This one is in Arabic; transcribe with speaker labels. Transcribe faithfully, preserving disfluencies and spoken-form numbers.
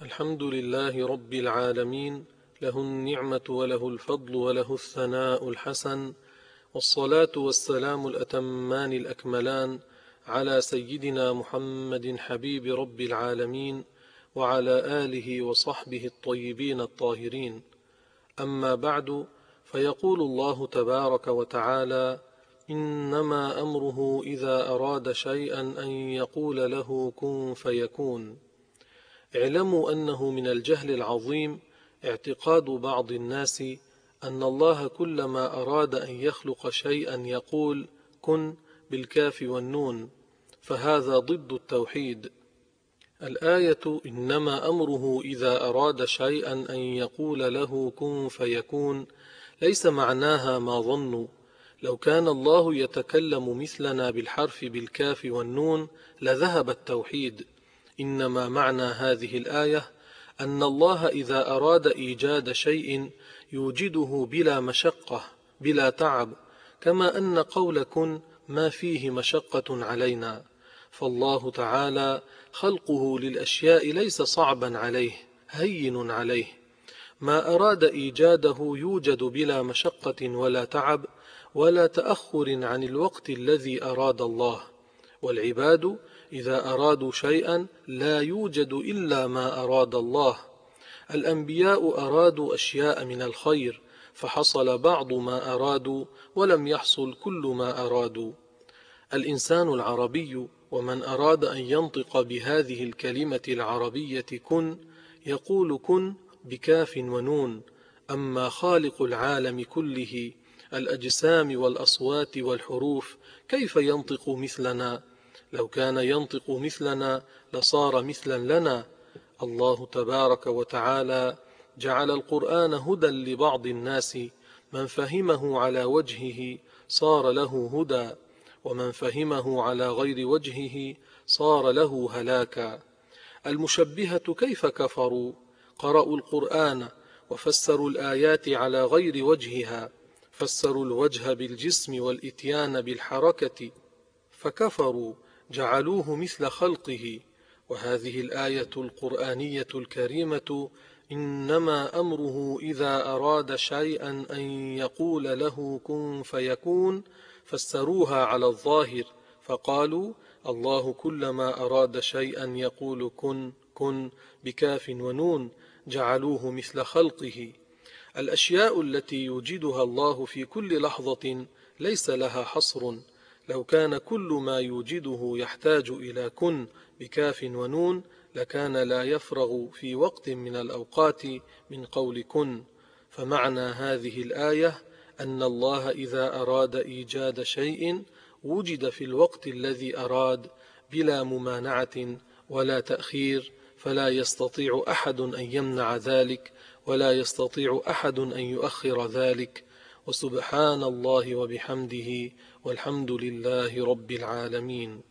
Speaker 1: الحمد لله رب العالمين، له النعمة وله الفضل وله الثناء الحسن، والصلاة والسلام الأتمان الأكملان على سيدنا محمد حبيب رب العالمين وعلى آله وصحبه الطيبين الطاهرين. أما بعد، فيقول الله تبارك وتعالى: إنما أمره إذا أراد شيئا أن يقول له كن فيكون. اعلموا أنه من الجهل العظيم اعتقاد بعض الناس أن الله كلما أراد أن يخلق شيئا يقول كن بالكاف والنون، فهذا ضد التوحيد. الآية إنما أمره إذا أراد شيئا أن يقول له كن فيكون ليس معناها ما ظنوا. لو كان الله يتكلم مثلنا بالحرف بالكاف والنون لذهب التوحيد. إنما معنى هذه الآية أن الله إذا أراد إيجاد شيء يوجده بلا مشقة بلا تعب، كما أن قول كن ما فيه مشقة علينا، فالله تعالى خلقه للأشياء ليس صعبا عليه هين عليه. ما أراد إيجاده يوجد بلا مشقة ولا تعب ولا تأخر عن الوقت الذي أراد الله. والعباد إذا أرادوا شيئا لا يوجد إلا ما أراد الله. الأنبياء أرادوا أشياء من الخير فحصل بعض ما أرادوا ولم يحصل كل ما أرادوا. الإنسان العربي ومن أراد أن ينطق بهذه الكلمة العربية كن يقول كن بكاف ونون. أما خالق العالم كله الأجسام والأصوات والحروف كيف ينطق مثلنا؟ لو كان ينطق مثلنا لصار مثلا لنا. الله تبارك وتعالى جعل القرآن هدى لبعض الناس، من فهمه على وجهه صار له هدى، ومن فهمه على غير وجهه صار له هلاكا. المشبهة كيف كفروا؟ قرأوا القرآن وفسروا الآيات على غير وجهها، فسروا الوجه بالجسم والإتيان بالحركة فكفروا، جعلوه مثل خلقه. وهذه الآية القرآنية الكريمة إنما أمره إذا أراد شيئا أن يقول له كن فيكون فسروها على الظاهر، فقالوا الله كلما أراد شيئا يقول كن كن بكاف ونون، جعلوه مثل خلقه. الأشياء التي يوجدها الله في كل لحظة ليس لها حصر. لو كان كل ما يوجده يحتاج إلى كن بكاف ونون لكان لا يفرغ في وقت من الأوقات من قول كن. فمعنى هذه الآية أن الله إذا أراد إيجاد شيء وجد في الوقت الذي أراد بلا ممانعة ولا تأخير، فلا يستطيع أحد أن يمنع ذلك ولا يستطيع أحد أن يؤخر ذلك. وسبحان الله وبحمده والحمد لله رب العالمين.